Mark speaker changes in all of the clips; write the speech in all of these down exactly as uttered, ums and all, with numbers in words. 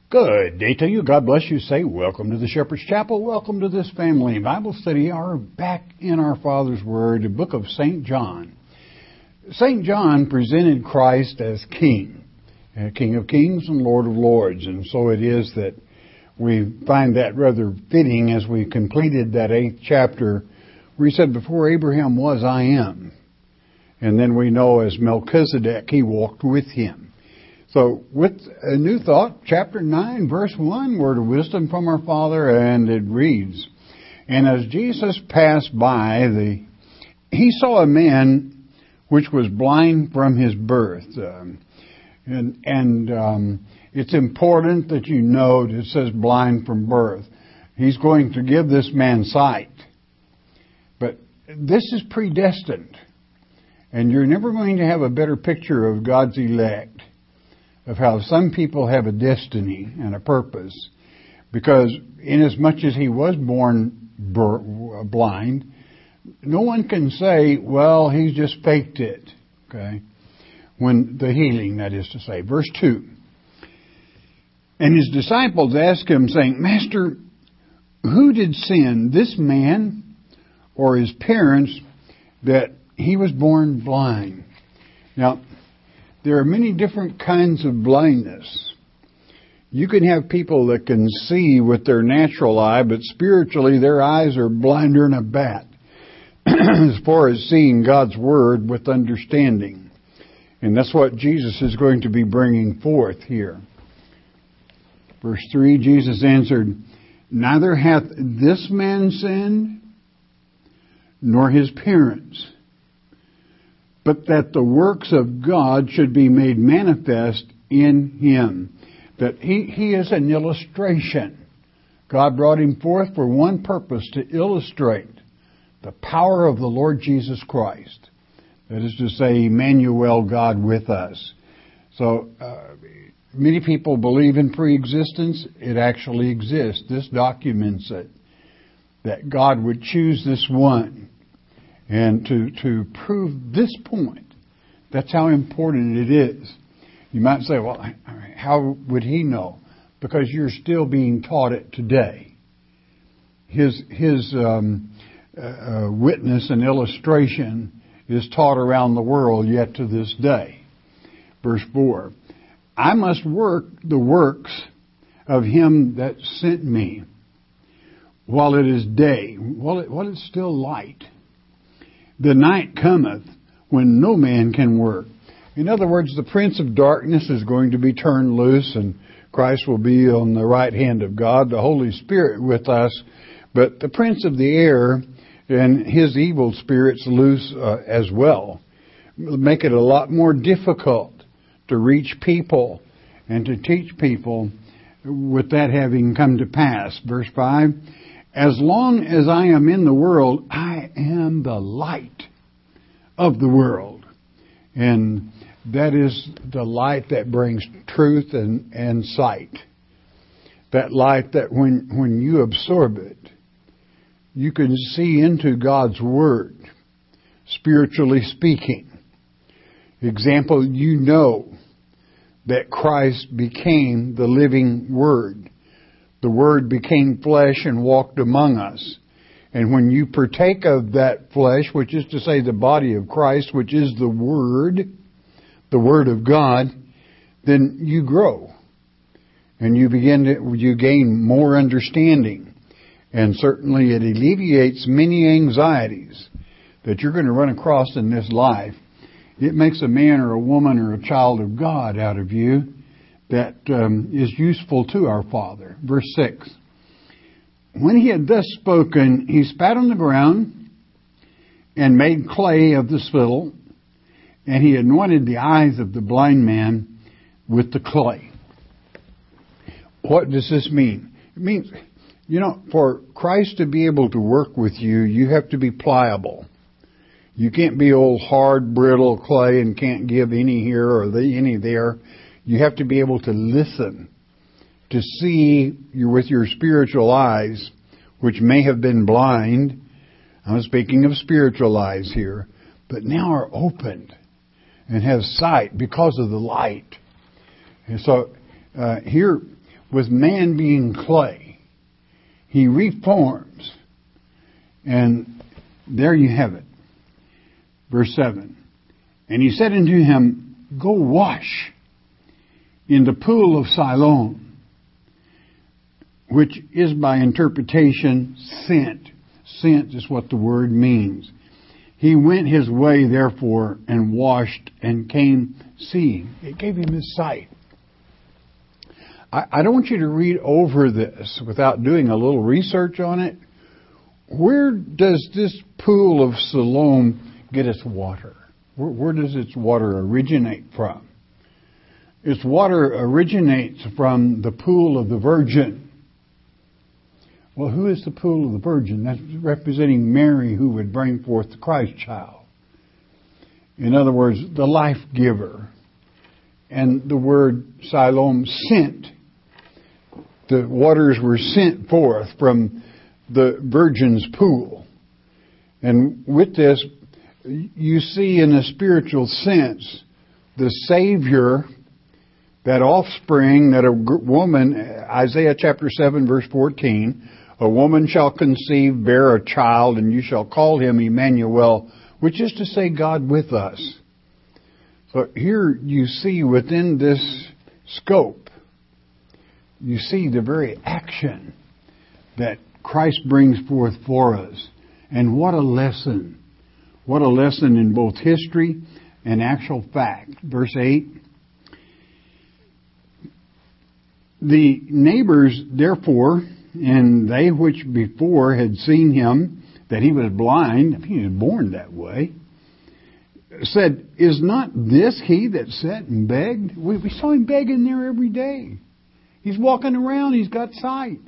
Speaker 1: Good day to you. God bless you. Say, welcome to the Shepherd's Chapel. Welcome to this family Bible study hour back in our Father's Word, the book of Saint John. Saint John presented Christ as King, uh, King of Kings and Lord of Lords. And so it is that we find that rather fitting as we completed that eighth chapter where he said, before Abraham was, I am. And then we know as Melchizedek, he walked with him. So, with a new thought, chapter nine, verse one, word of wisdom from our Father, and it reads, And as Jesus passed by, the he saw a man which was blind from his birth. Um, and and um, it's important that you note it says blind from birth. He's going to give this man sight. But this is predestined. And you're never going to have a better picture of God's elect, of how some people have a destiny and a purpose, because inasmuch as he was born bur- blind, no one can say, well, he's just faked it, okay? When the healing, that is to say. Verse two. And his disciples asked him, saying, Master, who did sin, this man or his parents, that he was born blind? Now, there are many different kinds of blindness. You can have people that can see with their natural eye, but spiritually their eyes are blinder than a bat as far as seeing God's Word with understanding. And that's what Jesus is going to be bringing forth here. Verse three, Jesus answered, Neither hath this man sinned, nor his parents, but that the works of God should be made manifest in him. That he, he is an illustration. God brought him forth for one purpose, to illustrate the power of the Lord Jesus Christ. That is to say, Emmanuel, God with us. So, uh, many people believe in pre-existence. It actually exists. This documents it. That God would choose this one. And to, to prove this point, that's how important it is. You might say, well, how would he know? Because you're still being taught it today. His, his um, uh, witness and illustration is taught around the world yet to this day. Verse four, I must work the works of him that sent me while it is day, while, it, while it's still light. The night cometh when no man can work. In other words, the prince of darkness is going to be turned loose, and Christ will be on the right hand of God, the Holy Spirit with us. But the prince of the air and his evil spirits loose uh, as well. It'll make it a lot more difficult to reach people and to teach people with that having come to pass. Verse five, As long as I am in the world, I am the light of the world. And that is the light that brings truth and, and sight. That light that when, when you absorb it, you can see into God's Word, spiritually speaking. Example, you know that Christ became the living Word. The Word became flesh and walked among us. And when you partake of that flesh, which is to say the body of Christ, which is the Word, the Word of God, then you grow. And you begin to, you gain more understanding. And certainly it alleviates many anxieties that you're going to run across in this life. It makes a man or a woman or a child of God out of you that um, is useful to our Father. Verse six. When he had thus spoken, he spat on the ground and made clay of the spittle, and he anointed the eyes of the blind man with the clay. What does this mean? It means, you know, for Christ to be able to work with you, you have to be pliable. You can't be old hard, brittle clay and can't give any here or the, any there. You have to be able to listen, to see with your spiritual eyes, which may have been blind. I'm speaking of spiritual eyes here, but now are opened and have sight because of the light. And so uh, here with man being clay. He reforms. And there you have it. Verse seven. And he said unto him, go wash in the pool of Siloam, which is by interpretation sent. Sent is what the word means. He went his way, therefore, and washed and came seeing. It gave him his sight. I, I don't want you to read over this without doing a little research on it. Where does this pool of Siloam get its water? Where, where does its water originate from? Its water originates from the pool of the Virgin. Well, who is the pool of the Virgin? That's representing Mary, who would bring forth the Christ child. In other words, the life giver. And the word Siloam, sent. The waters were sent forth from the Virgin's pool. And with this, you see in a spiritual sense, the Savior, that offspring, that a woman, Isaiah chapter seven, verse fourteen, a woman shall conceive, bear a child, and you shall call him Emmanuel, which is to say God with us. So here you see within this scope, you see the very action that Christ brings forth for us. And what a lesson. What a lesson in both history and actual fact. Verse eight. The neighbors, therefore, and they which before had seen him, that he was blind, he was born that way, said, is not this he that sat and begged? We, we saw him begging there every day. He's walking around, he's got sight.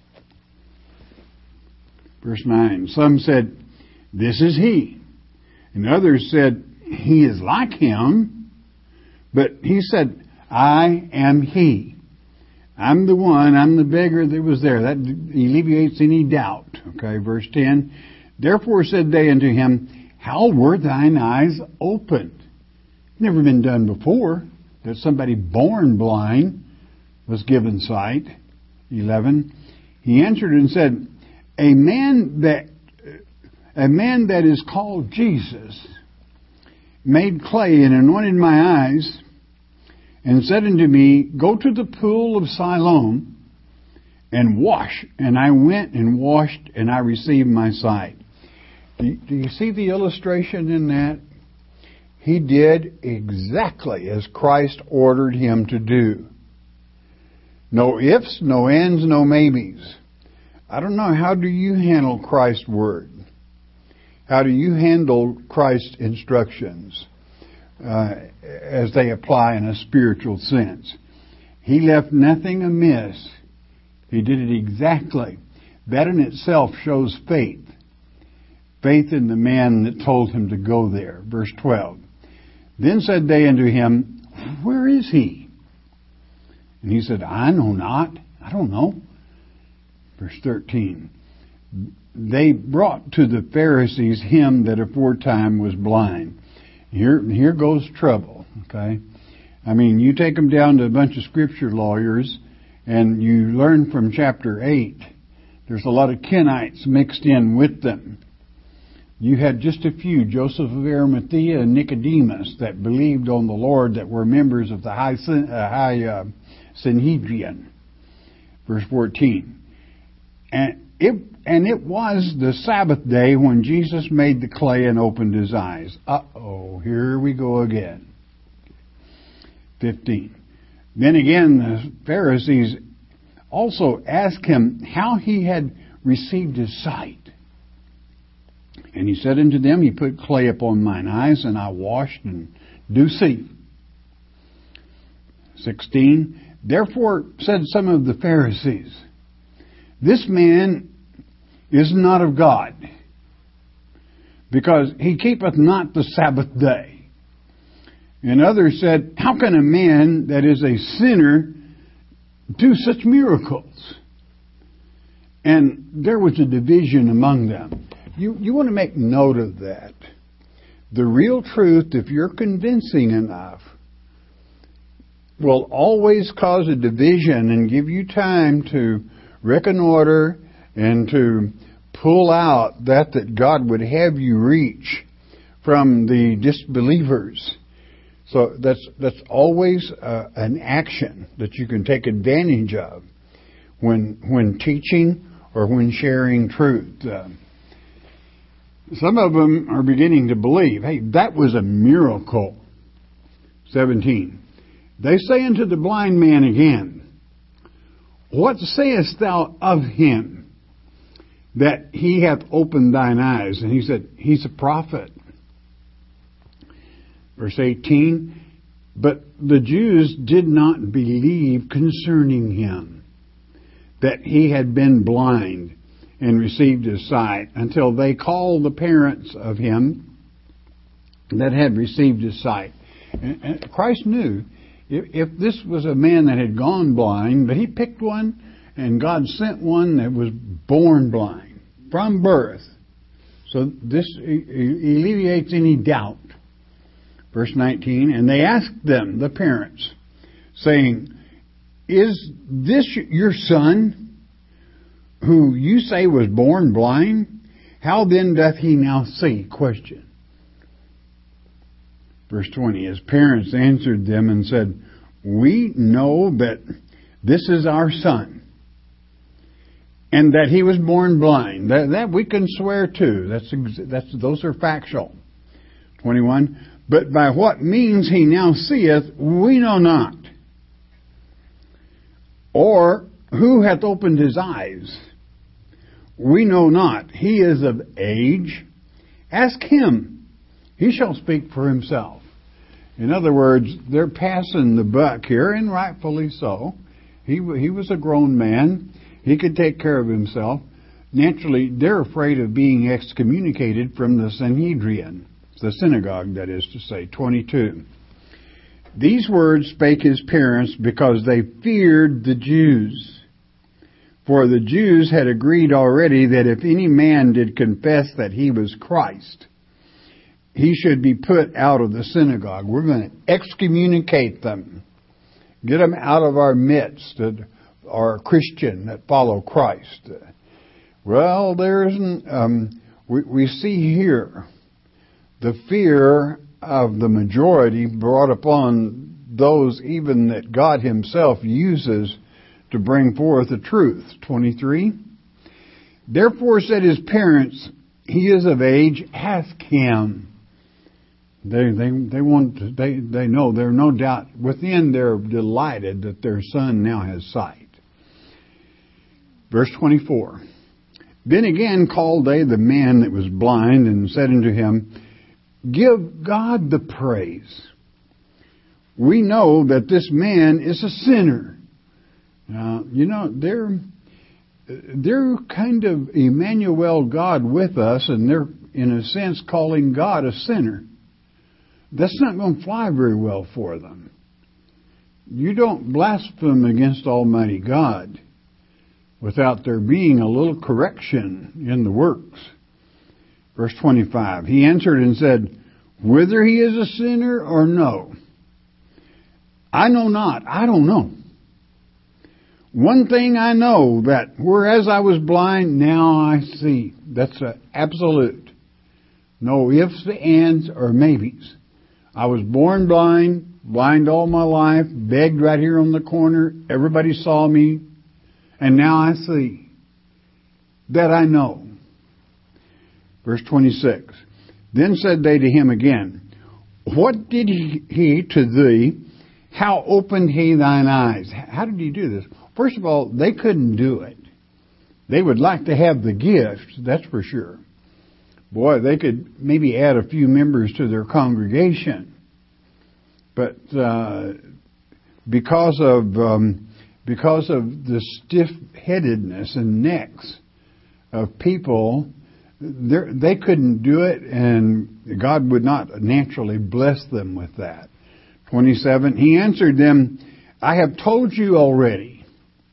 Speaker 1: Verse nine, some said, this is he. And others said, he is like him. But he said, I am he. I'm the one, I'm the beggar that was there. That alleviates any doubt. Okay, verse ten. Therefore said they unto him, how were thine eyes opened? Never been done before, that somebody born blind was given sight. eleven. He answered and said, A man that a man that is called Jesus made clay and anointed my eyes, and said unto me, go to the pool of Siloam and wash. And I went and washed, and I received my sight. Do you, do you see the illustration in that? He did exactly as Christ ordered him to do. No ifs, no ands, no maybes. I don't know, how do you handle Christ's word? How do you handle Christ's instructions? Uh, as they apply in a spiritual sense. He left nothing amiss. He did it exactly. That in itself shows faith. Faith in the man that told him to go there. Verse twelve. Then said they unto him, where is he? And he said, I know not. I don't know. Verse thirteen. They brought to the Pharisees him that aforetime was blind. Here, here goes trouble, okay? I mean, you take them down to a bunch of scripture lawyers, and you learn from chapter eight, there's a lot of Kenites mixed in with them. You had just a few, Joseph of Arimathea and Nicodemus, that believed on the Lord, that were members of the high, uh, high uh, Sanhedrin. Verse fourteen. And it, and it was the Sabbath day when Jesus made the clay and opened his eyes. Uh-oh, here we go again. fifteen. Then again, the Pharisees also asked him how he had received his sight. And he said unto them, he put clay upon mine eyes, and I washed and do see. sixteen. Therefore said some of the Pharisees, this man is not of God, because he keepeth not the Sabbath day. And others said, how can a man that is a sinner do such miracles? And there was a division among them. You, you want to make note of that. The real truth, if you're convincing enough, will always cause a division and give you time to reconnoiter and to pull out that that God would have you reach from the disbelievers. So that's that's always uh, an action that you can take advantage of when when teaching or when sharing truth. Uh, some of them are beginning to believe, hey, that was a miracle. seventeen. They say unto the blind man again, what sayest thou of him, that he hath opened thine eyes? And he said, he's a prophet. Verse eighteen, but the Jews did not believe concerning him, that he had been blind and received his sight, until they called the parents of him that had received his sight. And Christ knew if, if this was a man that had gone blind, but he picked one, and God sent one that was born blind from birth. So this alleviates any doubt. Verse nineteen, and they asked them, the parents, saying, is this your son, who you say was born blind? How then doth he now see? Question. Verse twenty, his parents answered them and said, we know that this is our son, and that he was born blind. That, that we can swear to. That's, that's, those are factual. twenty-one, but by what means he now seeth, we know not. Or who hath opened his eyes? We know not. He is of age. Ask him. He shall speak for himself. In other words, they're passing the buck here, and rightfully so. He, he was a grown man. He could take care of himself. Naturally, they're afraid of being excommunicated from the Sanhedrin, the synagogue, that is to say. twenty-two. These words spake his parents because they feared the Jews. For the Jews had agreed already that if any man did confess that he was Christ, he should be put out of the synagogue. We're going to excommunicate them. Get them out of our midst that are Christian, that follow Christ. Well, there's um, we, we see here the fear of the majority brought upon those even that God himself uses to bring forth the truth. twenty-three. Therefore said his parents, he is of age, ask him. They they they want to, they they know they're no doubt within they're delighted that their son now has sight. Verse twenty-four. Then again called they the man that was blind, and said unto him, give God the praise. We know that this man is a sinner. Now, you know, they're they're kind of Emmanuel, God with us, and they're in a sense calling God a sinner. That's not going to fly very well for them. You don't blaspheme against Almighty God without there being a little correction in the works. Verse twenty-five, he answered and said, whether he is a sinner or no, I know not. I don't know. One thing I know, that whereas I was blind, now I see. That's an absolute. No ifs, ands, or maybes. I was born blind, blind all my life, begged right here on the corner. Everybody saw me, and now I see. That I know. Verse twenty-six. Then said they to him again, what did he to thee? How opened he thine eyes? How did he do this? First of all, they couldn't do it. They would like to have the gift, that's for sure. Boy, they could maybe add a few members to their congregation. But uh, because of um, because of the stiff-headedness and necks of people, they couldn't do it, and God would not naturally bless them with that. twenty-seven, he answered them, I have told you already,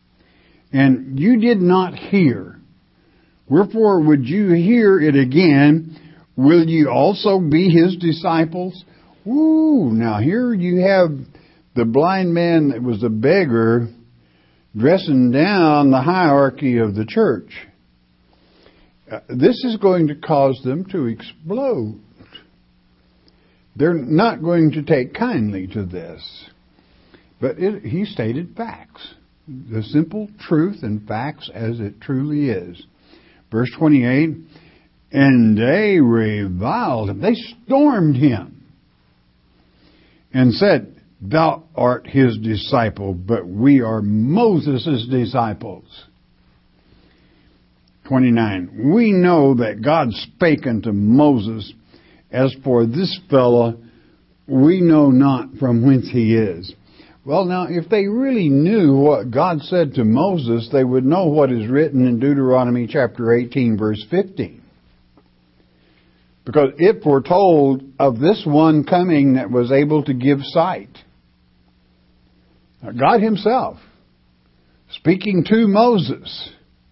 Speaker 1: and you did not hear. Wherefore would you hear it again? Will you also be his disciples? Woo! Now here you have the blind man that was a beggar dressing down the hierarchy of the church. Uh, this is going to cause them to explode. They're not going to take kindly to this. But it, he stated facts. The simple truth and facts as it truly is. Verse twenty-eight, and they reviled him. They stormed him and said, thou art his disciple, but we are Moses' disciples. twenty-nine, we know that God spake unto Moses. As for this fellow, we know not from whence he is. Well, now, if they really knew what God said to Moses, they would know what is written in Deuteronomy chapter eighteen, verse fifteen. Because it foretold of this one coming that was able to give sight. Now, God himself, speaking to Moses,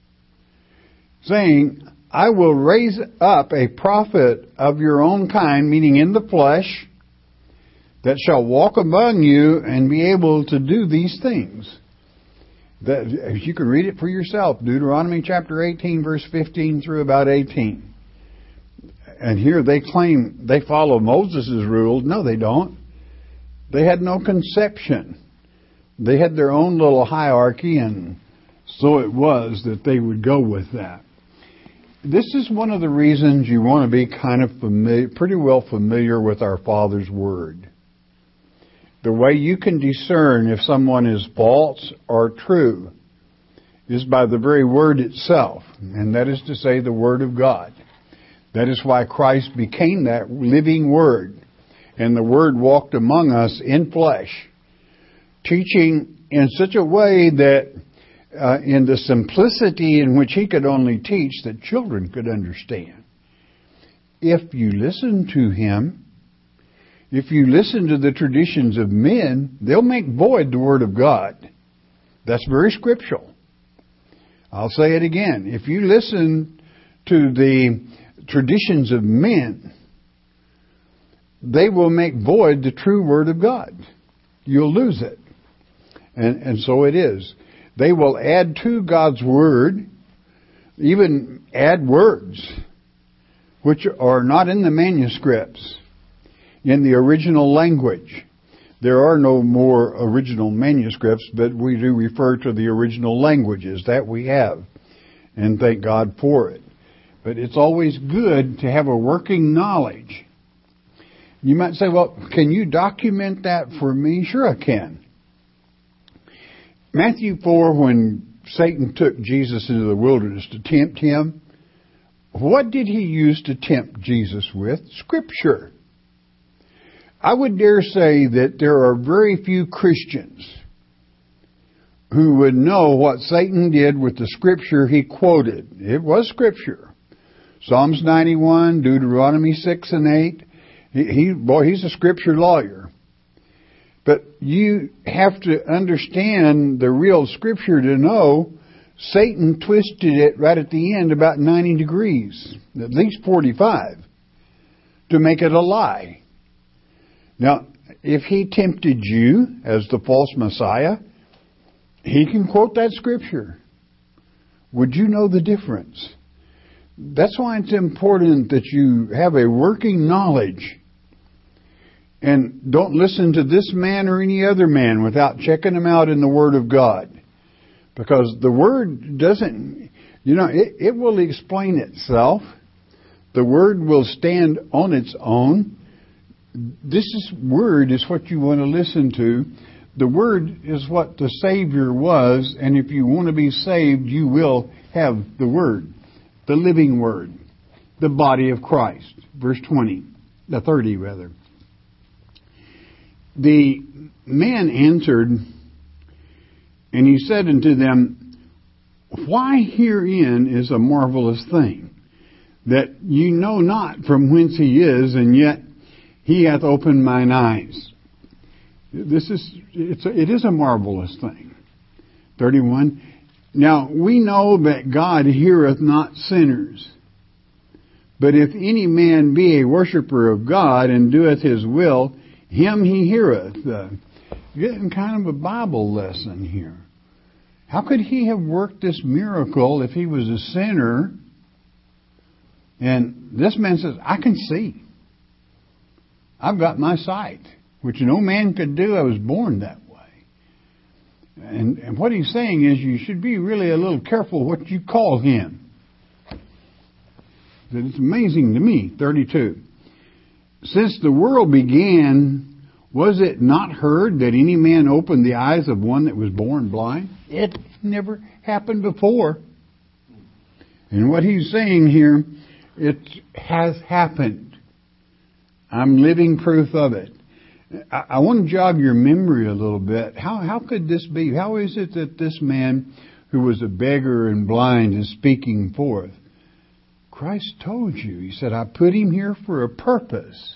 Speaker 1: saying, I will raise up a prophet of your own kind, meaning in the flesh, that shall walk among you and be able to do these things. That, you can read it for yourself. Deuteronomy chapter eighteen, verse fifteen through about eighteen. And here they claim they follow Moses' rules. No, they don't. They had no conception. They had their own little hierarchy, and so it was that they would go with that. This is one of the reasons you want to be kind of familiar, pretty well familiar with our Father's Word. The way you can discern if someone is false or true is by the very Word itself, and that is to say the Word of God. That is why Christ became that living Word, and the Word walked among us in flesh, teaching in such a way that uh, in the simplicity in which he could only teach that children could understand. If you listen to him, if you listen to the traditions of men, they'll make void the Word of God. That's very scriptural. I'll say it again. If you listen to the traditions of men, they will make void the true Word of God. You'll lose it. And, and so it is. They will add to God's Word, even add words, which are not in the manuscripts, in the original language. There are no more original manuscripts, but we do refer to the original languages that we have. And thank God for it. But it's always good to have a working knowledge. You might say, well, can you document that for me? Sure I can. Matthew four, when Satan took Jesus into the wilderness to tempt him, what did he use to tempt Jesus with? Scripture. I would dare say that there are very few Christians who would know what Satan did with the Scripture he quoted. It was Scripture. Psalms ninety-one, Deuteronomy six and eight. He, he, boy, he's a Scripture lawyer. But you have to understand the real Scripture to know Satan twisted it right at the end about ninety degrees, at least forty-five, to make it a lie. Now, if he tempted you as the false Messiah, he can quote that Scripture. Would you know the difference? That's why it's important that you have a working knowledge. And don't listen to this man or any other man without checking them out in the Word of God. Because the Word doesn't, you know, it, it will explain itself. The Word will stand on its own. This is, Word is what you want to listen to. The Word is what the Savior was, and if you want to be saved, you will have the Word, the living Word, the body of Christ. Verse twenty, the thirty rather. The man answered, and he said unto them, why herein is a marvelous thing, that you know not from whence he is, and yet he hath opened mine eyes. This is, it's a, it is a marvelous thing. thirty-one. Now we know that God heareth not sinners. But if any man be a worshipper of God and doeth his will, him he heareth. Uh, getting kind of a Bible lesson here. How could he have worked this miracle if he was a sinner? And this man says, I can see. I've got my sight, which no man could do. I was born that way. And, and what he's saying is you should be really a little careful what you call him. It's amazing to me. thirty-two. Since the world began, was it not heard that any man opened the eyes of one that was born blind? It never happened before. And what he's saying here, it has happened. I'm living proof of it. I, I want to jog your memory a little bit. How how could this be? How is it that this man who was a beggar and blind is speaking forth? Christ told you. He said, I put him here for a purpose.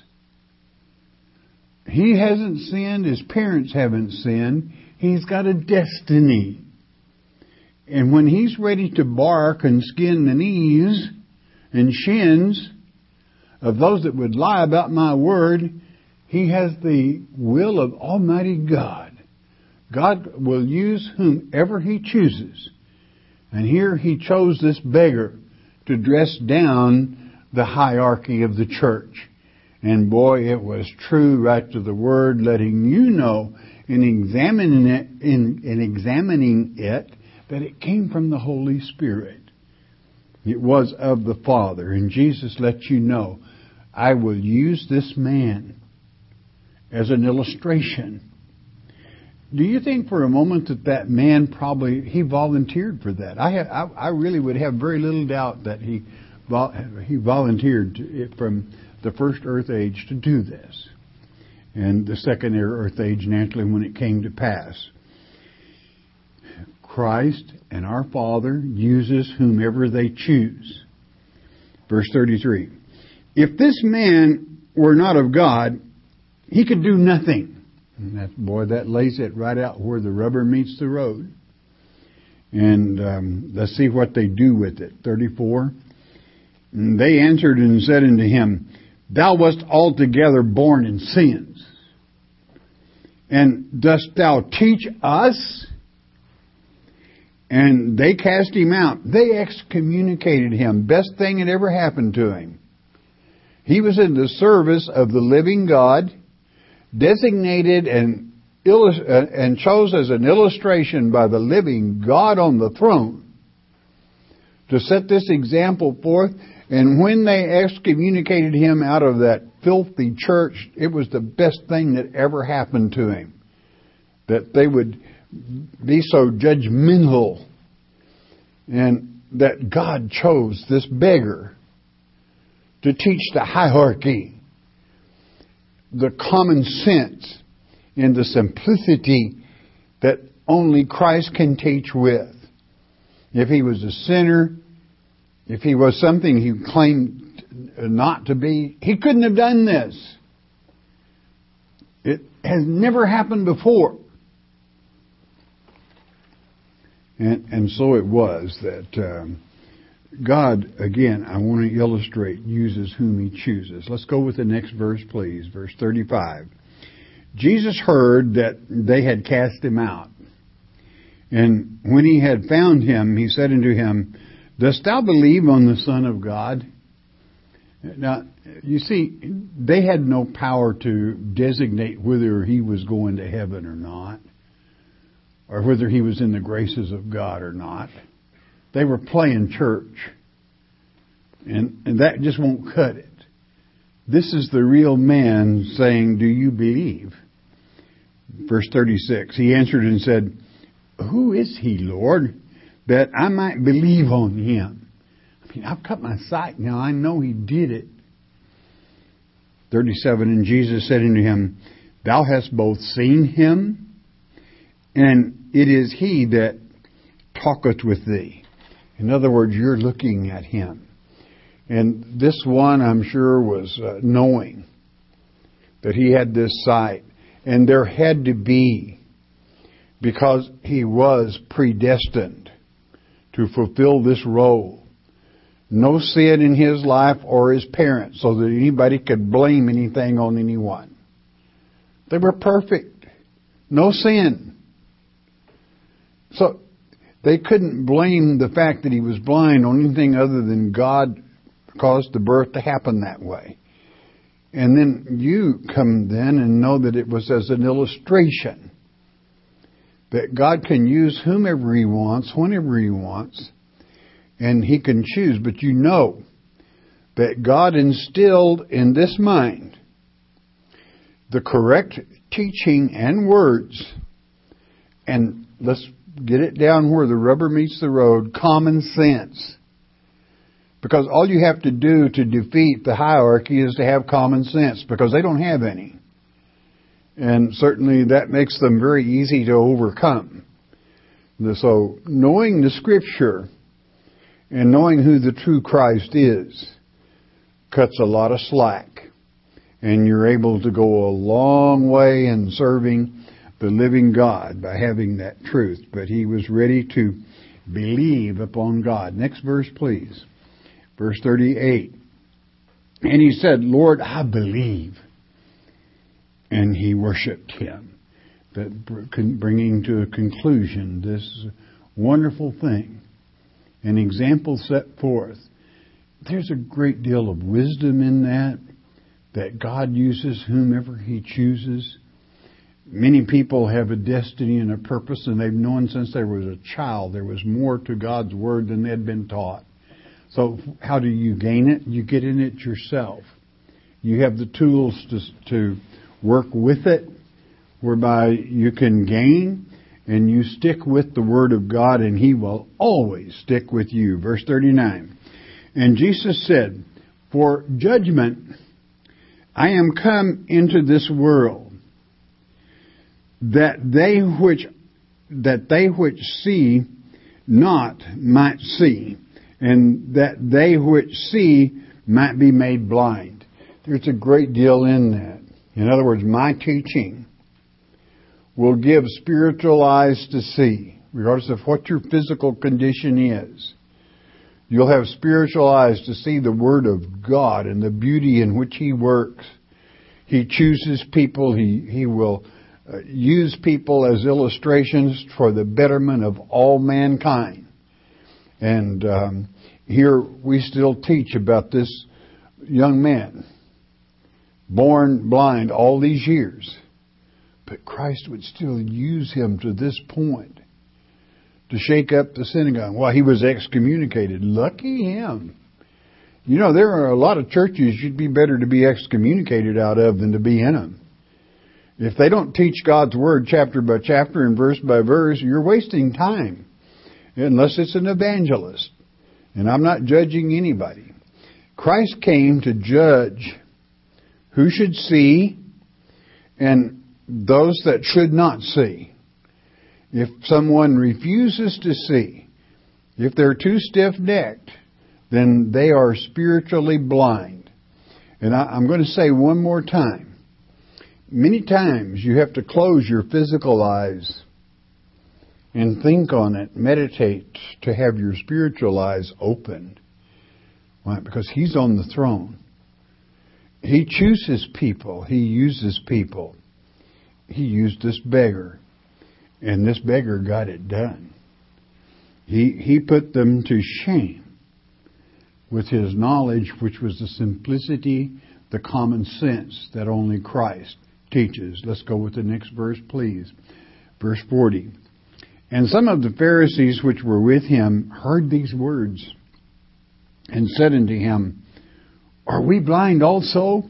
Speaker 1: He hasn't sinned. His parents haven't sinned. He's got a destiny. And when he's ready to bark and skin the knees and shins of those that would lie about my word, he has the will of Almighty God. God will use whomever he chooses. And here he chose this beggar to dress down the hierarchy of the church. And boy, it was true right to the word, letting you know in examining it, in, in examining it, that it came from the Holy Spirit. It was of the Father. And Jesus let you know, I will use this man as an illustration. Do you think for a moment that that man probably, he volunteered for that? I have, I, I really would have very little doubt that he he volunteered to, from the first earth age to do this. And the second earth age, naturally, when it came to pass. Christ and our Father uses whomever they choose. Verse thirty-three. If this man were not of God, he could do nothing. And that, boy, that lays it right out where the rubber meets the road. And um, let's see what they do with it. thirty-four. And they answered and said unto him, Thou wast altogether born in sins. And dost thou teach us? And they cast him out. They excommunicated him. Best thing that ever happened to him. He was in the service of the living God, designated and, illust- uh, and chose as an illustration by the living God on the throne to set this example forth. And when they excommunicated him out of that filthy church, it was the best thing that ever happened to him. That they would be so judgmental, and that God chose this beggar to teach the hierarchy, the common sense, and the simplicity that only Christ can teach with. If he was a sinner, if he was something he claimed not to be, he couldn't have done this. It has never happened before. And, and so it was that um, God, again, I want to illustrate, uses whom he chooses. Let's go with the next verse, please. Verse thirty-five. Jesus heard that they had cast him out. And when he had found him, he said unto him, Dost thou believe on the Son of God? Now, you see, they had no power to designate whether he was going to heaven or not, or whether he was in the graces of God or not. They were playing church. And, and that just won't cut it. This is the real man saying, Do you believe? Verse thirty-six, he answered and said, Who is he, Lord, that I might believe on him? I mean, I've cut my sight now. I know he did it. thirty-seven, and Jesus said unto him, Thou hast both seen him, and it is he that talketh with thee. In other words, you're looking at him. And this one, I'm sure, was uh, knowing that he had this sight. And there had to be, because he was predestined to fulfill this role, no sin in his life or his parents, so that anybody could blame anything on anyone. They were perfect. No sin. So they couldn't blame the fact that he was blind on anything other than God caused the birth to happen that way. And then you come then and know that it was as an illustration that God can use whomever He wants, whenever He wants, and He can choose. But you know that God instilled in this mind the correct teaching and words, and let's get it down where the rubber meets the road, common sense. Because all you have to do to defeat the hierarchy is to have common sense, because they don't have any. And certainly that makes them very easy to overcome. So knowing the Scripture and knowing who the true Christ is cuts a lot of slack. And you're able to go a long way in serving the living God by having that truth. But he was ready to believe upon God. Next verse, please. Verse thirty-eight. And he said, Lord, I believe. And he worshipped him. That bringing to a conclusion this wonderful thing. An example set forth. There's a great deal of wisdom in that. That God uses whomever He chooses. Many people have a destiny and a purpose, and they've known since they was a child there was more to God's Word than they'd been taught. So how do you gain it? You get in it yourself. You have the tools to, to work with it, whereby you can gain, and you stick with the Word of God, and He will always stick with you. Verse thirty-nine. And Jesus said, for judgment I am come into this world, that they which that they which see not might see, and that they which see might be made blind. There's a great deal in that. In other words, my teaching will give spiritual eyes to see, regardless of what your physical condition is. You'll have spiritual eyes to see the Word of God and the beauty in which He works. He chooses people. He, he will uh, use people as illustrations for the betterment of all mankind. And um, here we still teach about this young man, born blind all these years. But Christ would still use him to this point to shake up the synagogue. Well, he was excommunicated. Lucky him. You know, there are a lot of churches you'd be better to be excommunicated out of than to be in them. If they don't teach God's Word chapter by chapter and verse by verse, you're wasting time. Unless it's an evangelist. And I'm not judging anybody. Christ came to judge who should see and those that should not see. If someone refuses to see, if they're too stiff-necked, then they are spiritually blind. And I, I'm going to say one more time. Many times you have to close your physical eyes and think on it, meditate to have your spiritual eyes opened. Why? Because He's on the throne. He chooses people. He uses people. He used this beggar. And this beggar got it done. He he put them to shame with His knowledge, which was the simplicity, the common sense that only Christ teaches. Let's go with the next verse, please. Verse forty. And some of the Pharisees which were with Him heard these words and said unto Him, are we blind also?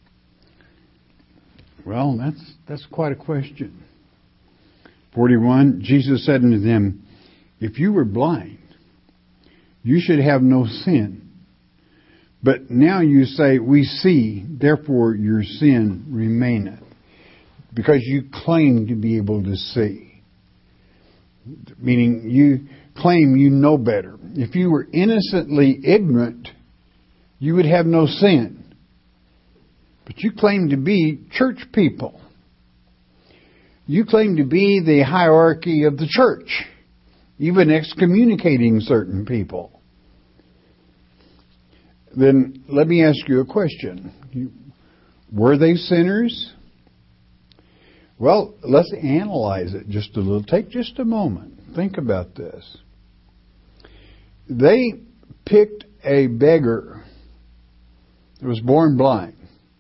Speaker 1: Well, that's that's quite a question. forty-one, Jesus said unto them, if you were blind, you should have no sin. But now you say, we see, therefore your sin remaineth. Because you claim to be able to see. Meaning you claim you know better. If you were innocently ignorant, you would have no sin. But you claim to be church people. You claim to be the hierarchy of the church, even excommunicating certain people. Then let me ask you a question. Were they sinners? Well, let's analyze it just a little. Take just a moment. Think about this. They picked a beggar that was born blind.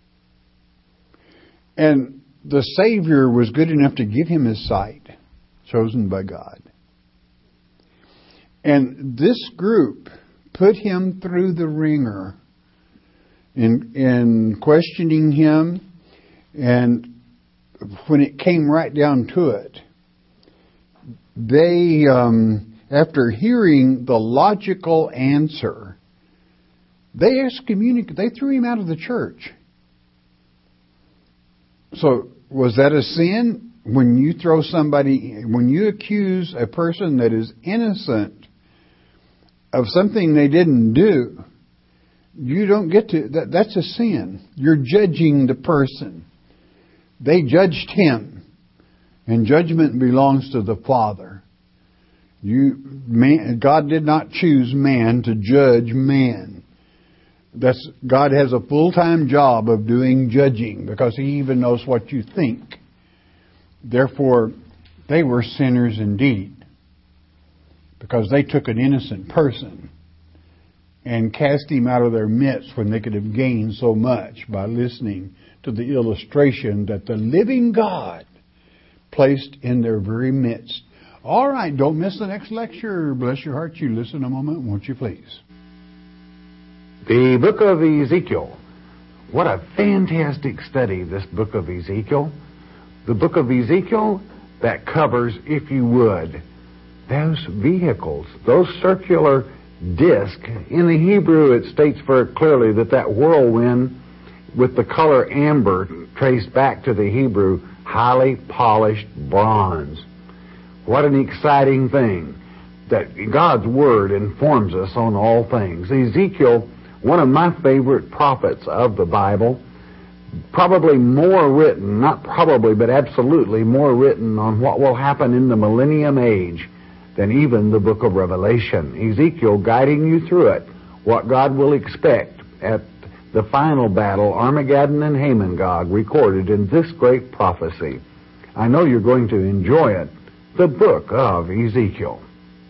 Speaker 1: And the Savior was good enough to give him his sight, chosen by God. And this group put him through the ringer in, in questioning him. And when it came right down to it, they, um, after hearing the logical answer, they excommunicated, they threw him out of the church. So, was that a sin? When you throw somebody, when you accuse a person that is innocent of something they didn't do, you don't get to, that, that's a sin. You're judging the person. They judged him, and judgment belongs to the Father. You, man, God did not choose man to judge man. That's, God has a full-time job of doing judging because He even knows what you think. Therefore, they were sinners indeed because they took an innocent person and cast him out of their midst when they could have gained so much by listening to the illustration that the living God placed in their very midst. All right, don't miss the next lecture. Bless your heart. You listen a moment, won't you please?
Speaker 2: The book of Ezekiel. What a fantastic study, this book of Ezekiel. The book of Ezekiel that covers, if you would, those vehicles, those circular discs. In the Hebrew, it states very clearly that that whirlwind with the color amber traced back to the Hebrew, highly polished bronze. What an exciting thing that God's Word informs us on all things. Ezekiel, one of my favorite prophets of the Bible, probably more written, not probably, but absolutely more written on what will happen in the millennium age than even the book of Revelation. Ezekiel guiding you through it, what God will expect at the final battle, Armageddon and Hamon-Gog, recorded in this great prophecy. I know you're going to enjoy it. The book of Ezekiel.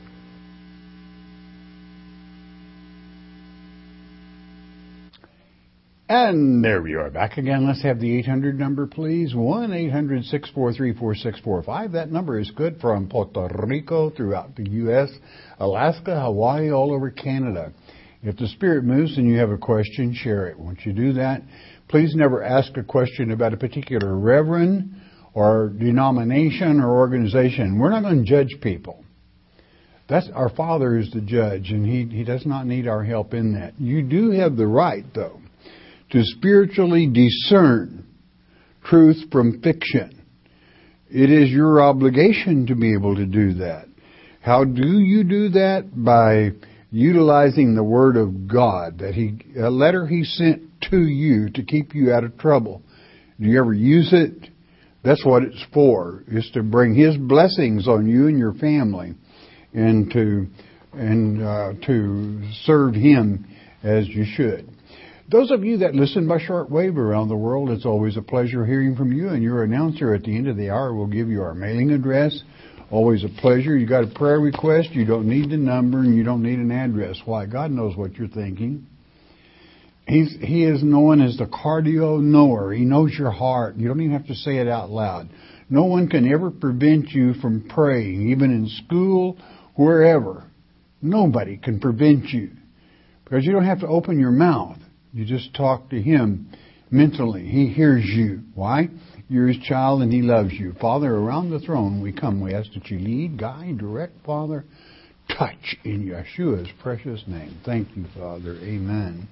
Speaker 1: And there we are, back again. Let's have the eight hundred number, please. one eight hundred six four three four six four five. That number is good from Puerto Rico, throughout the U S, Alaska, Hawaii, all over Canada. If the Spirit moves and you have a question, share it. Once you do that, please never ask a question about a particular reverend or denomination or organization. We're not going to judge people. That's, our Father is the judge, and he, he does not need our help in that. You do have the right, though, to spiritually discern truth from fiction. It is your obligation to be able to do that. How do you do that? By utilizing the Word of God, that He, a letter He sent to you to keep you out of trouble. Do you ever use it? That's what it's for, is to bring His blessings on you and your family, and to and uh, to serve Him as you should. Those of you that listen by shortwave around the world, it's always a pleasure hearing from you, and your announcer at the end of the hour will give you our mailing address. Always a pleasure. You got a prayer request, you don't need the number, and you don't need an address. Why? God knows what you're thinking. He's, he is known as the cardio knower. He knows your heart. You don't even have to say it out loud. No one can ever prevent you from praying, even in school, wherever. Nobody can prevent you, because you don't have to open your mouth. You just talk to Him mentally. He hears you. Why? You're His child and He loves you. Father, around the throne we come. We ask that you lead, guide, direct, Father. Touch in Yeshua's precious name. Thank you, Father. Amen.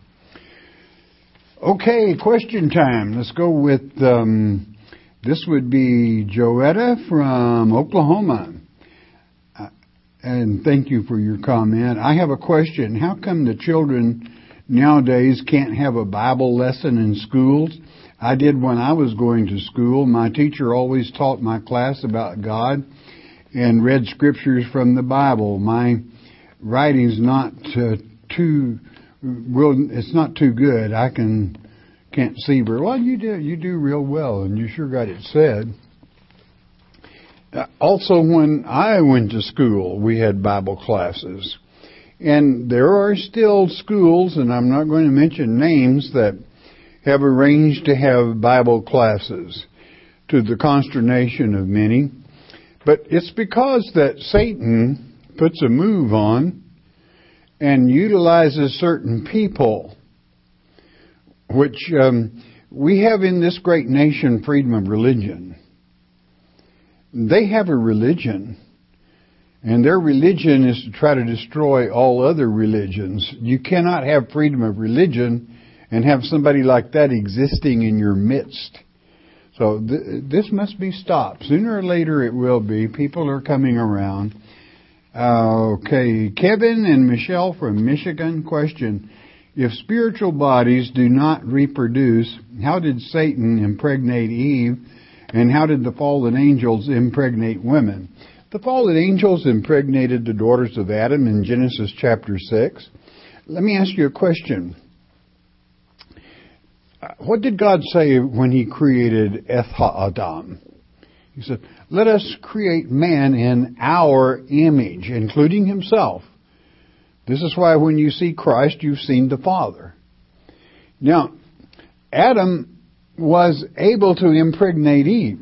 Speaker 1: Okay, question time. Let's go with, um, this would be Joetta from Oklahoma. Uh, and thank you for your comment. I have a question. How come the children nowadays can't have a Bible lesson in schools? I did when I was going to school. My teacher always taught my class about God and read scriptures from the Bible. My writing's not uh, too well. It's not too good. I can can't see very well. You do you do real well, and you sure got it said. Also, when I went to school, we had Bible classes. And there are still schools, and I'm not going to mention names, that have arranged to have Bible classes, to the consternation of many. But it's because that Satan puts a move on and utilizes certain people, which um, we have in this great nation freedom of religion. They have a religion, and their religion is to try to destroy all other religions. You cannot have freedom of religion and have somebody like that existing in your midst. So th- this must be stopped. Sooner or later it will be. People are coming around. Uh, okay, Kevin and Michelle from Michigan. Question: if spiritual bodies do not reproduce, how did Satan impregnate Eve, and how did the fallen angels impregnate women? The fallen angels impregnated the daughters of Adam in Genesis chapter six. Let me ask you a question. What did God say when He created Eth Ha'adam? He said, let us create man in our image, including Himself. This is why when you see Christ, you've seen the Father. Now, Adam was able to impregnate Eve.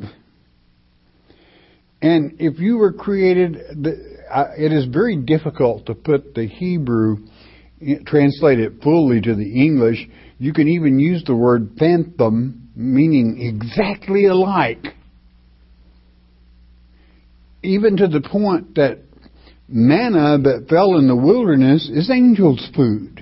Speaker 1: And if you were created, it is very difficult to put the Hebrew, translate it fully to the English. You can even use the word phantom, meaning exactly alike. Even to the point that manna that fell in the wilderness is angels' food.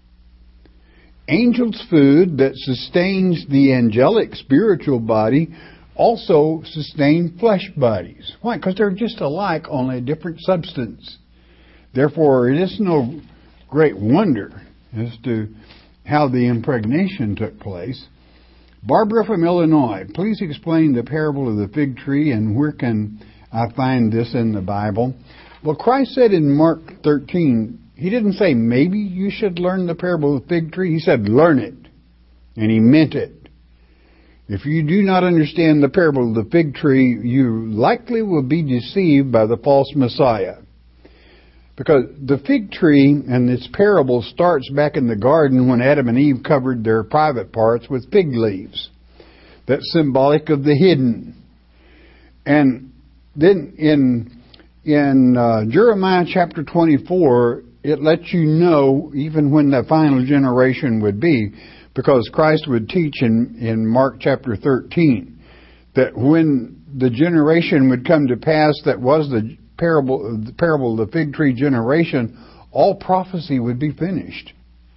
Speaker 1: Angels' food that sustains the angelic spiritual body also sustain flesh bodies. Why? Because they're just alike, only a different substance. Therefore, it is no great wonder as to how the impregnation took place. Barbara from Illinois, please explain the parable of the fig tree and where can I find this in the Bible? Well, Christ said in Mark thirteen, He didn't say maybe you should learn the parable of the fig tree. He said learn it. And He meant it. If you do not understand the parable of the fig tree, you likely will be deceived by the false Messiah. Because the fig tree and its parable starts back in the garden when Adam and Eve covered their private parts with fig leaves. That's symbolic of the hidden. And then in in uh, Jeremiah chapter twenty-four, it lets you know even when the final generation would be, because Christ would teach in, in Mark chapter thirteen that when the generation would come to pass that was the parable, the parable of the fig tree generation, all prophecy would be finished.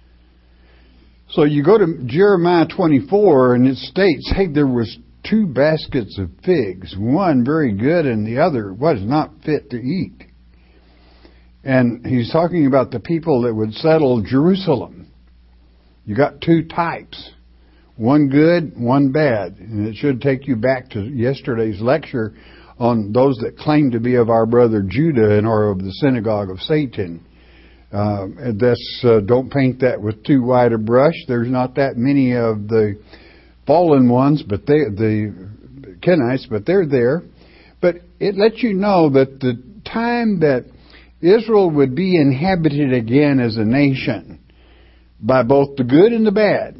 Speaker 1: So you go to Jeremiah twenty-four and it states, hey, there was two baskets of figs, one very good and the other was not fit to eat. And he's talking about the people that would settle Jerusalem. You got two types, one good, one bad. And it should take you back to yesterday's lecture on those that claim to be of our brother Judah and are of the synagogue of Satan. Uh, that's, uh, don't paint that with too wide a brush. There's not that many of the fallen ones, but they, the Kenites, but they're there. But it lets you know that the time that Israel would be inhabited again as a nation by both the good and the bad,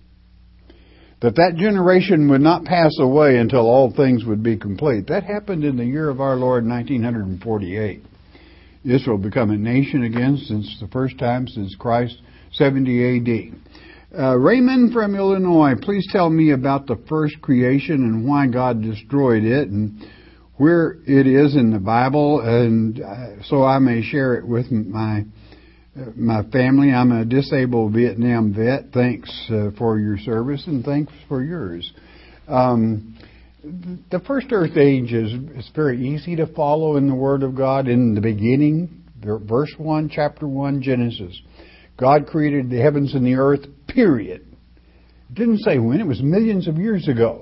Speaker 1: that that generation would not pass away until all things would be complete. That happened in the year of our Lord, nineteen forty-eight. Israel become a nation again since the first time since Christ, seventy A D. Uh, Raymond from Illinois, please tell me about the first creation and why God destroyed it and where it is in the Bible, and uh, so I may share it with my uh, my family. I'm a disabled Vietnam vet. Thanks uh, for your service and thanks for yours. Um, the first earth age is, is very easy to follow in the Word of God. In the beginning, verse one, chapter one, Genesis. God created the heavens and the earth, period. It didn't say when, it was millions of years ago.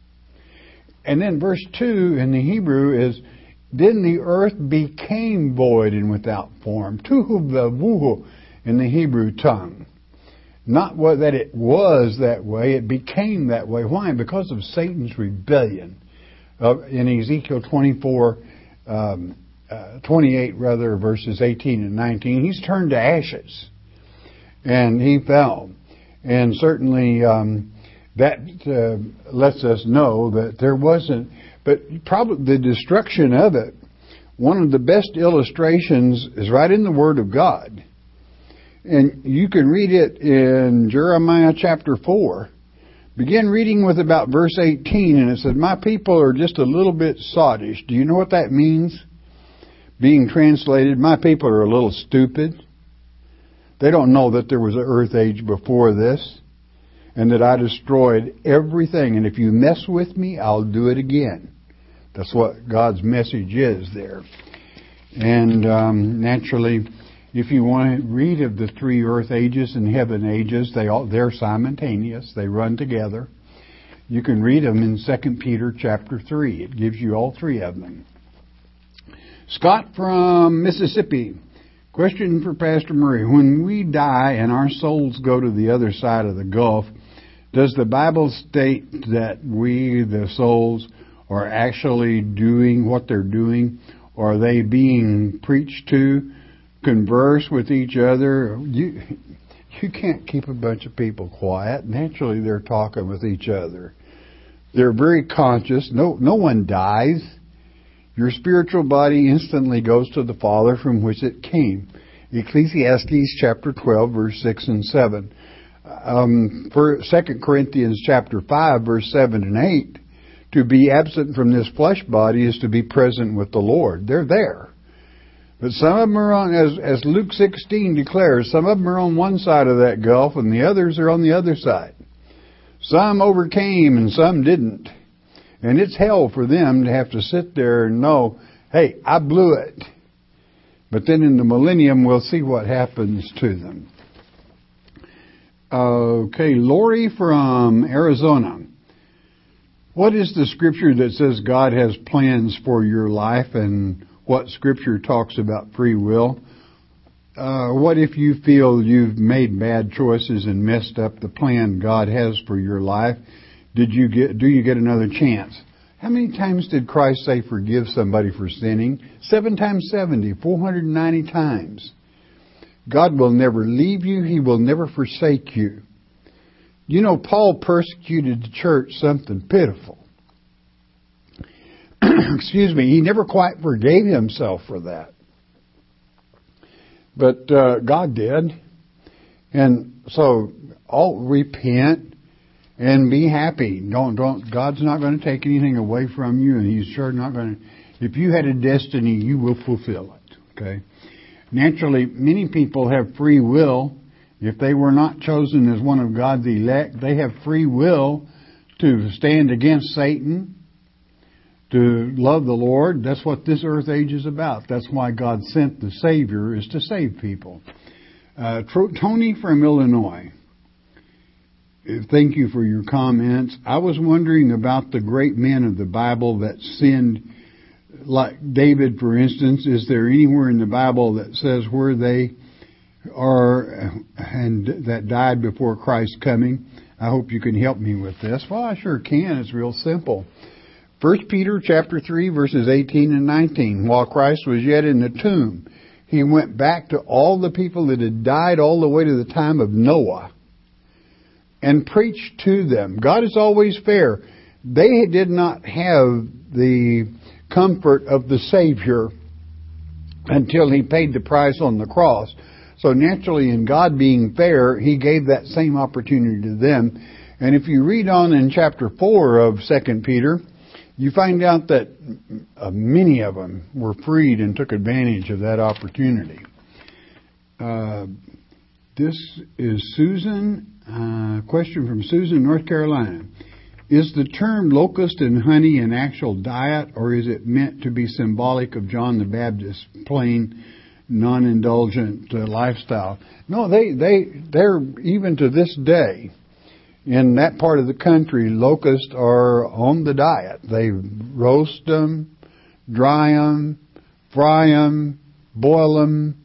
Speaker 1: And then verse two in the Hebrew is, then the earth became void and without form. Tuhu v'vuhu in the Hebrew tongue. Not what, that it was that way, it became that way. Why? Because of Satan's rebellion uh, in Ezekiel twenty-four, um, uh, twenty-eight rather, verses eighteen and nineteen. He's turned to ashes, and he fell. And certainly um, that uh, lets us know that there wasn't, but probably the destruction of it, one of the best illustrations is right in the Word of God. And you can read it in Jeremiah chapter four. Begin reading with about verse eighteen, and it said, "My people are just a little bit sottish." Do you know what that means? Being translated, my people are a little stupid. They don't know that there was an earth age before this, and that I destroyed everything. And if you mess with me, I'll do it again. That's what God's message is there. And um, naturally, if you want to read of the three earth ages and heaven ages, they all, they're simultaneous. They run together. You can read them in Second Peter chapter three. It gives you all three of them. Scott from Mississippi. Question for Pastor Murray. When we die and our souls go to the other side of the gulf, does the Bible state that we, the souls, are actually doing what they're doing? Or are they being preached to? Converse with each other? You you can't keep a bunch of people quiet. Naturally, they're talking with each other. They're very conscious. No, no one dies. Your spiritual body instantly goes to the Father from which it came. Ecclesiastes chapter twelve, verse six and seven. Um, for Second Corinthians chapter five, verse seven and eight, to be absent from this flesh body is to be present with the Lord. They're there. But some of them are on, as, as Luke sixteen declares, some of them are on one side of that gulf and the others are on the other side. Some overcame and some didn't. And it's hell for them to have to sit there and know, hey, I blew it. But then in the millennium, we'll see what happens to them. Okay, Lori from Arizona. What is the scripture that says God has plans for your life, and what scripture talks about free will? Uh, what if you feel you've made bad choices and messed up the plan God has for your life? Did you get, do you get another chance? How many times did Christ say forgive somebody for sinning? Seven times seventy, four hundred ninety times. God will never leave you. He will never forsake you. You know, Paul persecuted the church something pitiful. Excuse me, he never quite forgave himself for that. But uh, God did. And so, all repent and be happy. Don't, don't, God's not going to take anything away from you, and He's sure not going to. If you had a destiny, you will fulfill it. Okay? Naturally, many people have free will. If they were not chosen as one of God's elect, they have free will to stand against Satan, to love the Lord. That's what this earth age is about. That's why God sent the Savior, is to save people. Uh, Tony from Illinois, thank you for your comments. I was wondering about the great men of the Bible that sinned, like David, for instance. Is there anywhere in the Bible that says where they are and that died before Christ's coming? I hope you can help me with this. Well, I sure can. It's real simple. First Peter chapter three, verses eighteen and nineteen. While Christ was yet in the tomb, He went back to all the people that had died all the way to the time of Noah and preached to them. God is always fair. They did not have the comfort of the Savior until He paid the price on the cross. So naturally, in God being fair, He gave that same opportunity to them. And if you read on in chapter four of Second Peter, you find out that uh, many of them were freed and took advantage of that opportunity. Uh, this is Susan. Uh, question from Susan, North Carolina. Is the term locust and honey an actual diet, or is it meant to be symbolic of John the Baptist's plain, non-indulgent uh, lifestyle? No, they, they, they're, even to this day, in that part of the country, locusts are on the diet. They roast them, dry them, fry them, boil them.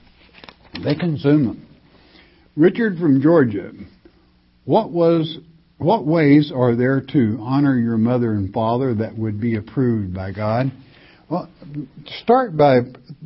Speaker 1: They consume them. Richard from Georgia. What was What ways are there to honor your mother and father that would be approved by God? Well, start by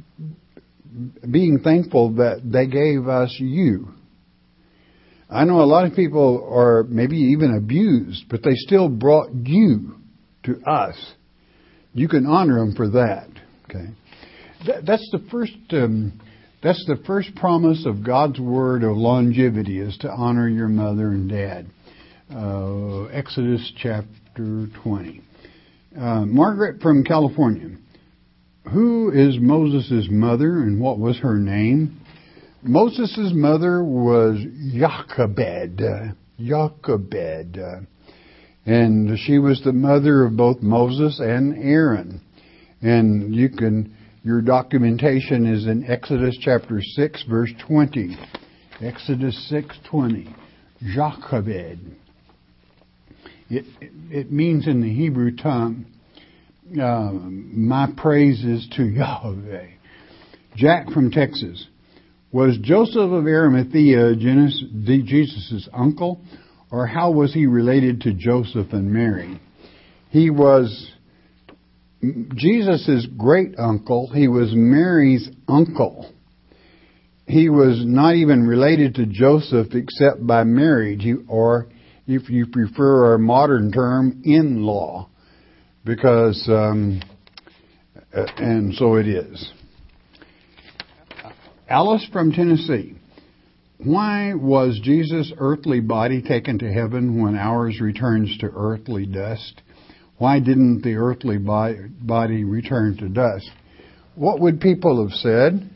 Speaker 1: being thankful that they gave us you. I know a lot of people are maybe even abused, but they still brought you to us. You can honor them for that. Okay, that, that's the first. Um, that's the first promise of God's word of longevity, is to honor your mother and dad. Uh, Exodus chapter twenty. Uh, Margaret from California. Who is Moses' mother and what was her name? Moses' mother was Jochebed. Uh, Jochebed. Uh, and she was the mother of both Moses and Aaron. And you can, your documentation is in Exodus chapter six, verse twenty. Exodus six twenty. Jochebed. It, it means in the Hebrew tongue, uh, my praise is to Yahweh. Jack from Texas. Was Joseph of Arimathea Jesus' uncle, or how was he related to Joseph and Mary? He was Jesus' great uncle. He was Mary's uncle. He was not even related to Joseph except by marriage, or if you prefer our modern term, in-law, because, um, and so it is. Alice from Tennessee. Why was Jesus' earthly body taken to heaven when ours returns to earthly dust? Why didn't the earthly body return to dust? What would people have said?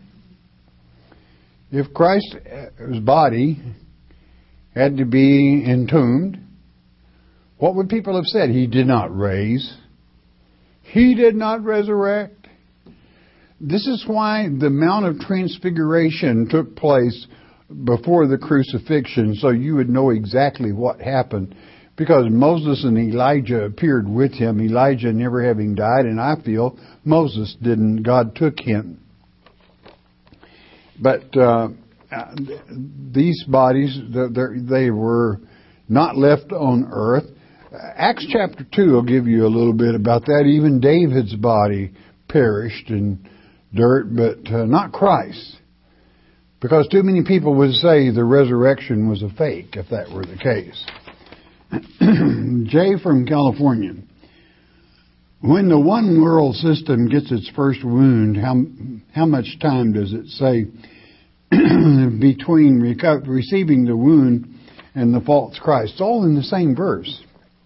Speaker 1: If Christ's body had to be entombed, what would people have said? He did not raise. He did not resurrect. This is why the Mount of Transfiguration took place before the crucifixion, so you would know exactly what happened. Because Moses and Elijah appeared with him, Elijah never having died, and I feel Moses didn't. God took him. But uh, these bodies, they were not left on earth. Acts chapter two will give you a little bit about that. Even David's body perished in dirt, but uh, not Christ. Because too many people would say the resurrection was a fake if that were the case. Jay from California. When the one world system gets its first wound, how how much time does it say between reco- receiving the wound and the false Christ? It's all in the same verse.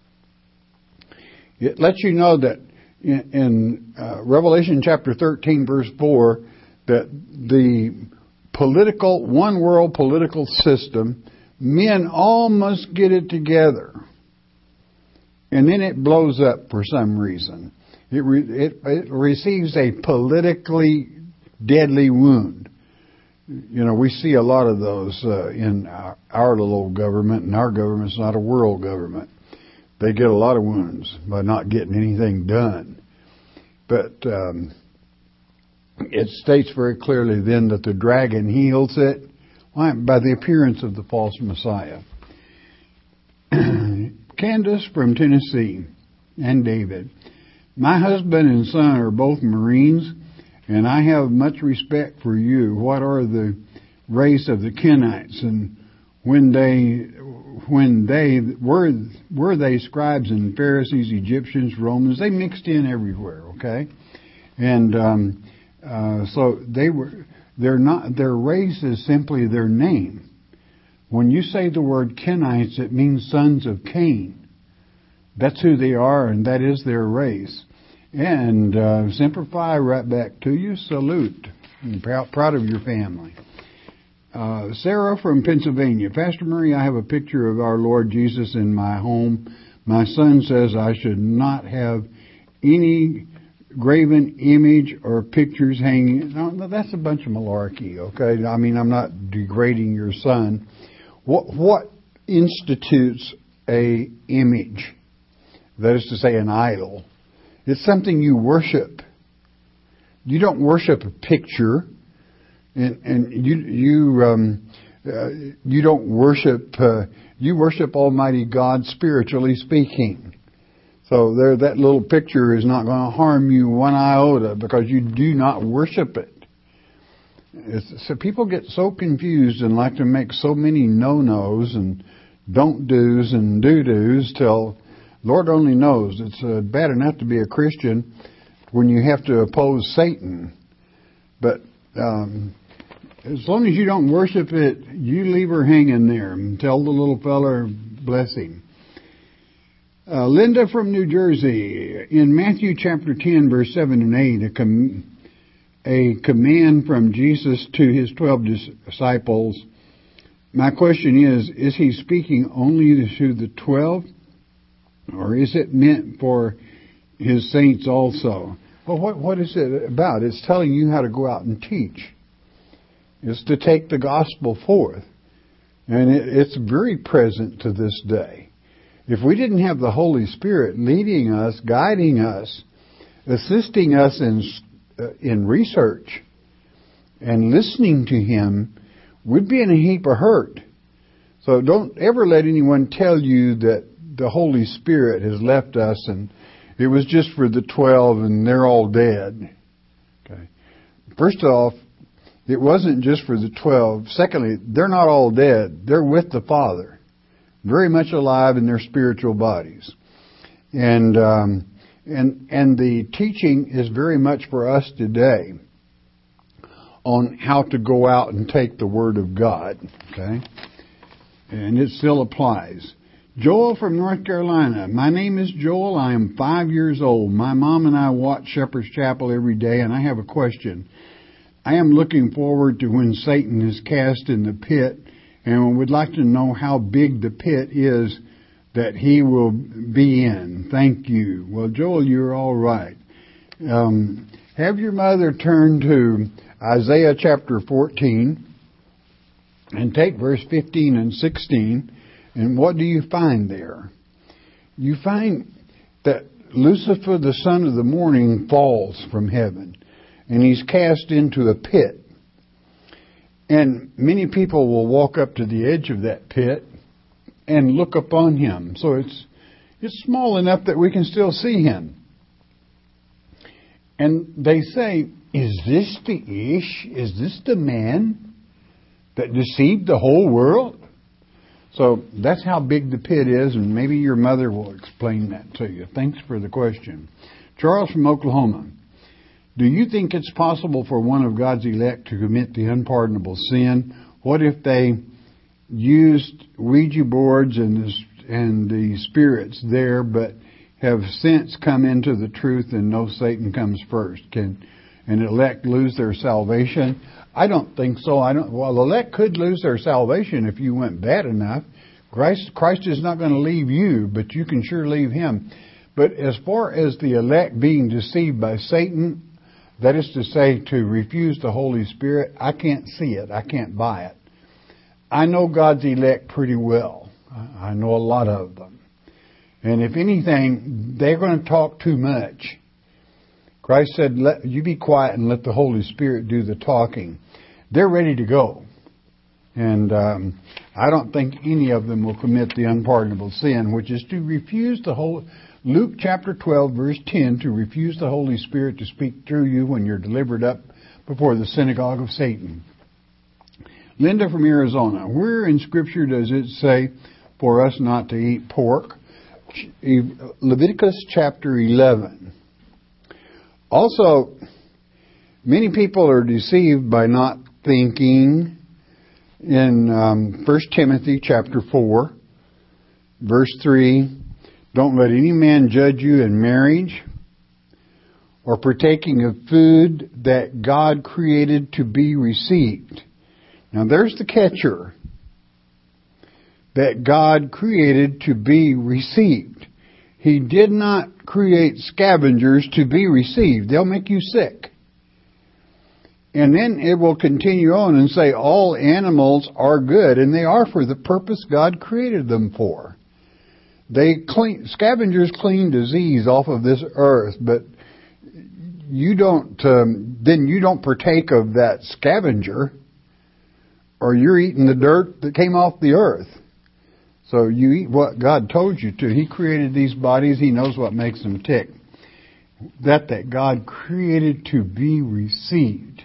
Speaker 1: It lets you know that in, in uh, Revelation chapter thirteen, verse four, that the political, one world political system, men all must get it together. And then it blows up for some reason. It, re, it, it receives a politically deadly wound. You know, we see a lot of those uh, in our, our little government, and our government's not a world government. They get a lot of wounds by not getting anything done. But um, it states very clearly then that the dragon heals it. Why? By the appearance of the false Messiah. Candace from Tennessee and David. My husband and son are both Marines, and I have much respect for you. What are the race of the Kenites, and when they when they were were they scribes and Pharisees, Egyptians, Romans? They mixed in everywhere. Okay, and um, uh, so they were. They're not. Their race is simply their name. When you say the word Kenites, it means sons of Cain. That's who they are, and that is their race. And uh, Semper Fi, right back to you. Salute. I'm proud, proud of your family. Uh, Sarah from Pennsylvania. Pastor Murray, I have a picture of our Lord Jesus in my home. My son says I should not have any graven image or pictures hanging. No, that's a bunch of malarkey, okay? I mean, I'm not degrading your son. What, what institutes a image? That is to say, an idol. It's something you worship. You don't worship a picture. And, and you, you um, uh, you don't worship, uh, you worship Almighty God spiritually speaking. So there, that little picture is not going to harm you one iota because you do not worship it. It's, so people get so confused and like to make so many no-nos and don't-dos and do-dos till Lord only knows. It's uh, bad enough to be a Christian when you have to oppose Satan. But um, as long as you don't worship it, you leave her hanging there and tell the little fella, bless him. Uh, Linda from New Jersey, in Matthew chapter ten, verse seven and eight, a, com- a command from Jesus to his twelve disciples. My question is, is he speaking only to the twelve, or is it meant for his saints also? Well, what, what is it about? It's telling you how to go out and teach. It's to take the gospel forth. And it, it's very present to this day. If we didn't have the Holy Spirit leading us, guiding us, assisting us in uh, in research and listening to Him, we'd be in a heap of hurt. So don't ever let anyone tell you that the Holy Spirit has left us and it was just for the twelve and they're all dead. Okay. First off, it wasn't just for the twelve. Secondly, they're not all dead. They're with the Father. Very much alive in their spiritual bodies. And um, and and the teaching is very much for us today on how to go out and take the Word of God. Okay? And it still applies. Joel from North Carolina. My name is Joel. I am five years old. My mom and I watch Shepherd's Chapel every day, and I have a question. I am looking forward to when Satan is cast in the pit, and would like to know how big the pit is that he will be in. Thank you. Well, Joel, you're all right. Um, have your mother turn to Isaiah chapter fourteen and take verse fifteen and sixteen. And what do you find there? You find that Lucifer, the son of the morning, falls from heaven, and he's cast into a pit. And many people will walk up to the edge of that pit and look upon him. So it's it's small enough that we can still see him. And they say, is this the Ish? Is this the man that deceived the whole world? So that's how big the pit is, and maybe your mother will explain that to you. Thanks for the question. Charles from Oklahoma. Do you think it's possible for one of God's elect to commit the unpardonable sin? What if they used Ouija boards and the, and the spirits there, but have since come into the truth and know Satan comes first? Can an elect lose their salvation? I don't think so. I don't. Well, the elect could lose their salvation if you went bad enough. Christ, Christ is not going to leave you, but you can sure leave him. But as far as the elect being deceived by Satan, that is to say, to refuse the Holy Spirit, I can't see it. I can't buy it. I know God's elect pretty well. I know a lot of them. And if anything, they're going to talk too much. Christ said, "Let you be quiet and let the Holy Spirit do the talking." They're ready to go. And um, I don't think any of them will commit the unpardonable sin, which is to refuse the whole... Luke chapter twelve, verse ten, to refuse the Holy Spirit to speak through you when you're delivered up before the synagogue of Satan. Linda from Arizona. Where in Scripture does it say for us not to eat pork? Leviticus chapter eleven. Also, many people are deceived by not thinking in um, First Timothy chapter four, verse three, don't let any man judge you in marriage or partaking of food that God created to be received. Now there's the catcher. That God created to be received. He did not create scavengers to be received. They'll make you sick. And then it will continue on and say all animals are good, and they are for the purpose God created them for. They clean, scavengers clean disease off of this earth, but you don't, um, then you don't partake of that scavenger. or you're eating the dirt that came off the earth. So you eat what God told you to. He created these bodies. He knows what makes them tick. That that God created to be received.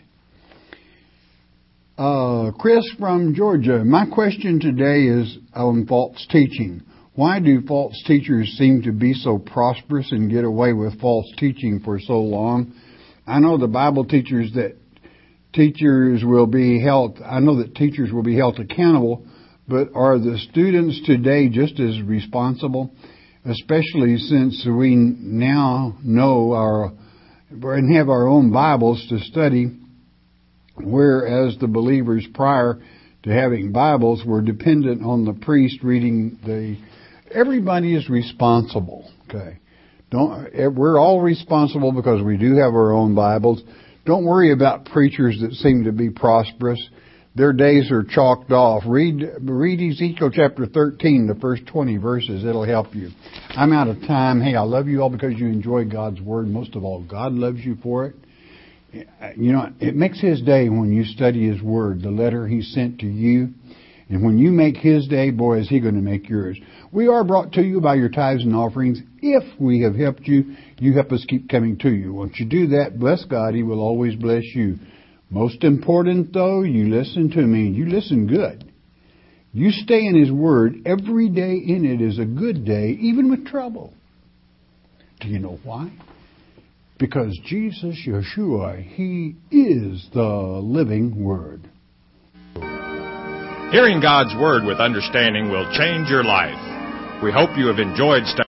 Speaker 1: Uh, Chris from Georgia, my question today is on false teaching. Why do false teachers seem to be so prosperous and get away with false teaching for so long? I know the Bible teachers that teachers will be held, I know that teachers will be held accountable, but are the students today just as responsible? Especially since we now know our, and have our own Bibles to study, whereas the believers prior to having Bibles were dependent on the priest reading the, everybody is responsible, okay? Don't, we're all responsible because we do have our own Bibles. Don't worry about preachers that seem to be prosperous. Their days are chalked off. Read, read Ezekiel chapter thirteen, the first twenty verses. It'll help you. I'm out of time. Hey, I love you all because you enjoy God's Word. Most of all, God loves you for it. You know, it makes His day when you study His Word, the letter He sent to you. And when you make His day, boy, is He going to make yours. We are brought to you by your tithes and offerings. If we have helped you, you help us keep coming to you. Once you do that, bless God. He will always bless you. Most important, though, you listen to me. You listen good. You stay in His Word. Every day in it is a good day, even with trouble. Do you know why? Because Jesus, Yeshua, He is the living Word.
Speaker 3: Hearing God's Word with understanding will change your life. We hope you have enjoyed studying